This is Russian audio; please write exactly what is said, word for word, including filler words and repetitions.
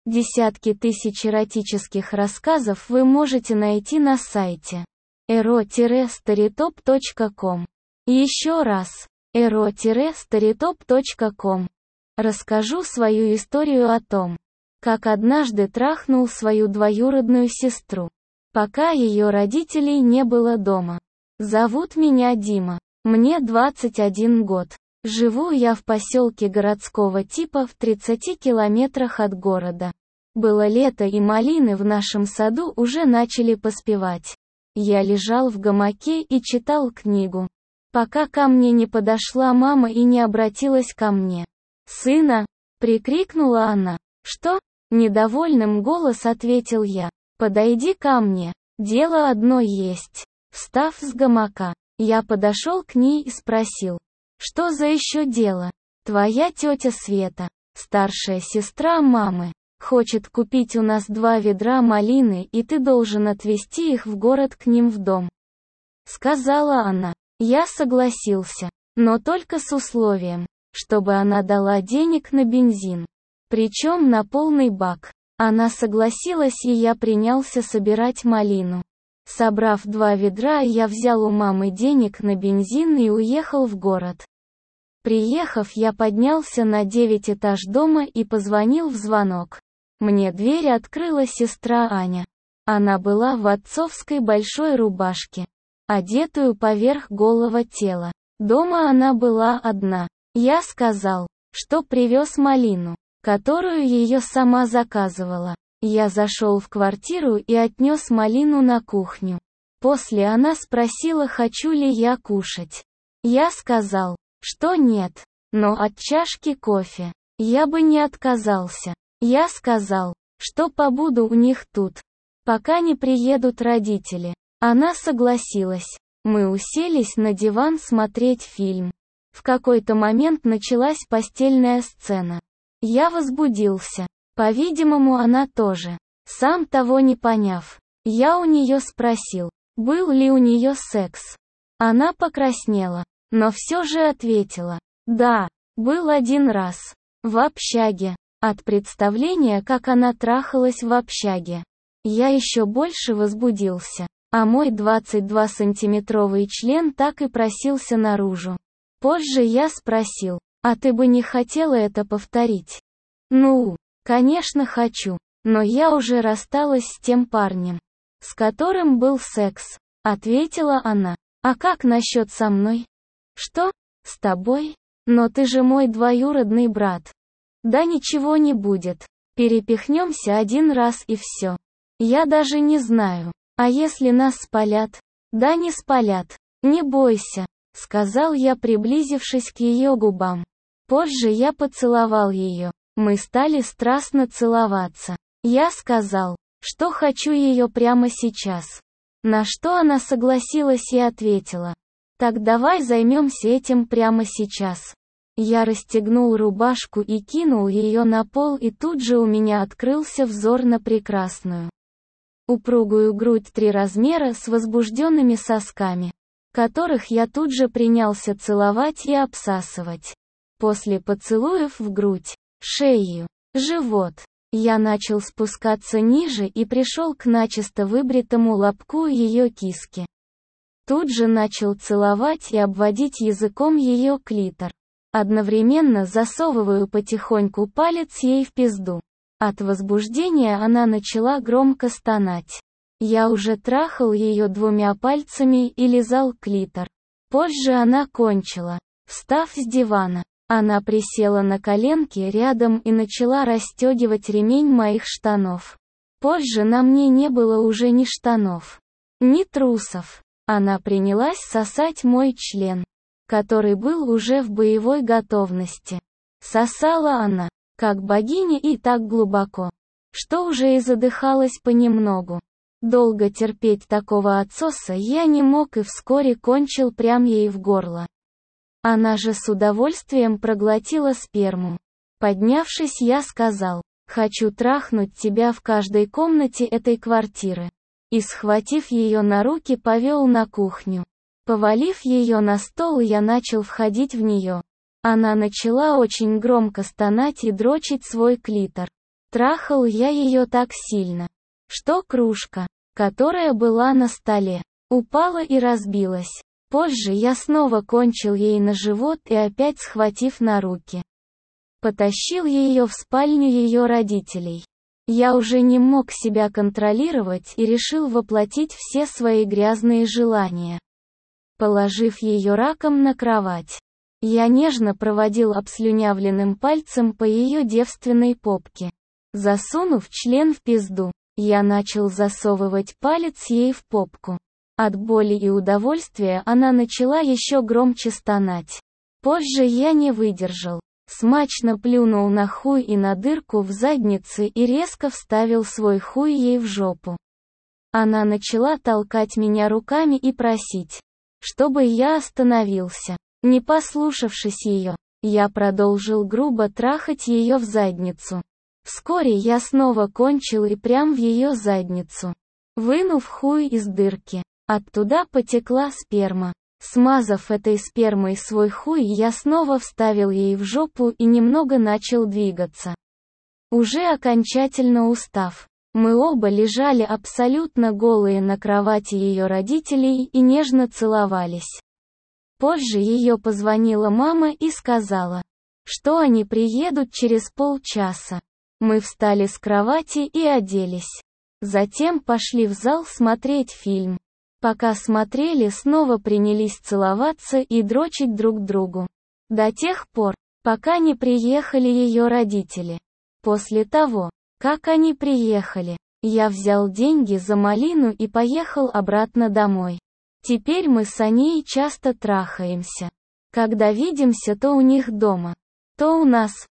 Десятки тысяч эротических рассказов вы можете найти на сайте эро старитоп точка ком. Еще раз, эро старитоп точка ком. Расскажу свою историю о том, как однажды трахнул свою двоюродную сестру, пока ее родителей не было дома. Зовут меня Дима. Мне двадцать один год. Живу я в поселке городского типа в тридцати километрах от города. Было лето, и малины в нашем саду уже начали поспевать. Я лежал в гамаке и читал книгу, пока ко мне не подошла мама и не обратилась ко мне. «Сына!» — прикрикнула она. «Что?» — недовольным голос ответил я. «Подойди ко мне. Дело одно есть». Встав с гамака, я подошел к ней и спросил: «Что за еще дело? Твоя тетя Света, старшая сестра мамы, хочет купить у нас два ведра малины, и ты должен отвезти их в город к ним в дом», — сказала она. Я согласился, но только с условием, чтобы она дала денег на бензин, причем на полный бак. Она согласилась, и я принялся собирать малину. Собрав два ведра, я взял у мамы денег на бензин и уехал в город. Приехав, я поднялся на девять этаж дома и позвонил в звонок. Мне дверь открыла сестра Аня. Она была в отцовской большой рубашке, одетую поверх голого тела. Дома она была одна. Я сказал, что привез малину, которую ее сама заказывала. Я зашел в квартиру и отнес малину на кухню. После она спросила, хочу ли я кушать. Я сказал, что нет, но от чашки кофе я бы не отказался. Я сказал, что побуду у них тут, пока не приедут родители. Она согласилась. Мы уселись на диван смотреть фильм. В какой-то момент началась постельная сцена. Я возбудился. По-видимому, она тоже. Сам того не поняв, я у нее спросил, был ли у нее секс. Она покраснела, но все же ответила: «Да, был один раз. В общаге». От представления, как она трахалась в общаге, я еще больше возбудился, а мой двадцатидвусантиметровый член так и просился наружу. Позже я спросил: «А ты бы не хотела это повторить?» «Ну, конечно хочу, но я уже рассталась с тем парнем, с которым был секс», — ответила она. «А как насчет со мной?» «Что? С тобой? Но ты же мой двоюродный брат». «Да ничего не будет. Перепихнемся один раз и все. Я даже не знаю. А если нас спалят?» «Да не спалят. Не бойся», — сказал я, приблизившись к ее губам. Позже я поцеловал ее. Мы стали страстно целоваться. Я сказал, что хочу ее прямо сейчас. На что она согласилась и ответила: «Так давай займемся этим прямо сейчас». Я расстегнул рубашку и кинул ее на пол, и тут же у меня открылся взор на прекрасную, упругую грудь три размера с возбужденными сосками, которых я тут же принялся целовать и обсасывать. После поцелуев в грудь, шею, живот, я начал спускаться ниже и пришел к начисто выбритому лобку ее киски. Тут же начал целовать и обводить языком ее клитор. Одновременно засовываю потихоньку палец ей в пизду. От возбуждения она начала громко стонать. Я уже трахал ее двумя пальцами и лизал клитор. Позже она кончила. Встав с дивана, она присела на коленки рядом и начала расстегивать ремень моих штанов. Позже на мне не было уже ни штанов, ни трусов. Она принялась сосать мой член, который был уже в боевой готовности. Сосала она, как богиня, и так глубоко, что уже и задыхалась понемногу. Долго терпеть такого отсоса я не мог и вскоре кончил прям ей в горло. Она же с удовольствием проглотила сперму. Поднявшись, я сказал: «Хочу трахнуть тебя в каждой комнате этой квартиры». И, схватив ее на руки, повел на кухню. Повалив ее на стол, я начал входить в нее. Она начала очень громко стонать и дрочить свой клитор. Трахал я ее так сильно, что кружка, которая была на столе, упала и разбилась. Позже я снова кончил ей на живот и опять схватив на руки, потащил ее в спальню ее родителей. Я уже не мог себя контролировать и решил воплотить все свои грязные желания. Положив ее раком на кровать, я нежно проводил обслюнявленным пальцем по ее девственной попке. Засунув член в пизду, я начал засовывать палец ей в попку. От боли и удовольствия она начала еще громче стонать. Позже я не выдержал. Смачно плюнул на хуй и на дырку в заднице и резко вставил свой хуй ей в жопу. Она начала толкать меня руками и просить, чтобы я остановился. Не послушавшись ее, я продолжил грубо трахать ее в задницу. Вскоре я снова кончил и прям в ее задницу, вынув хуй из дырки. Оттуда потекла сперма. Смазав этой спермой свой хуй, я снова вставил ей в жопу и немного начал двигаться. Уже окончательно устав, мы оба лежали абсолютно голые на кровати ее родителей и нежно целовались. Позже ее позвонила мама и сказала, что они приедут через полчаса. Мы встали с кровати и оделись. Затем пошли в зал смотреть фильм. Пока смотрели, снова принялись целоваться и дрочить друг другу. До тех пор, пока не приехали ее родители. После того, как они приехали, я взял деньги за малину и поехал обратно домой. Теперь мы с Аней часто трахаемся. Когда видимся, то у них дома, то у нас,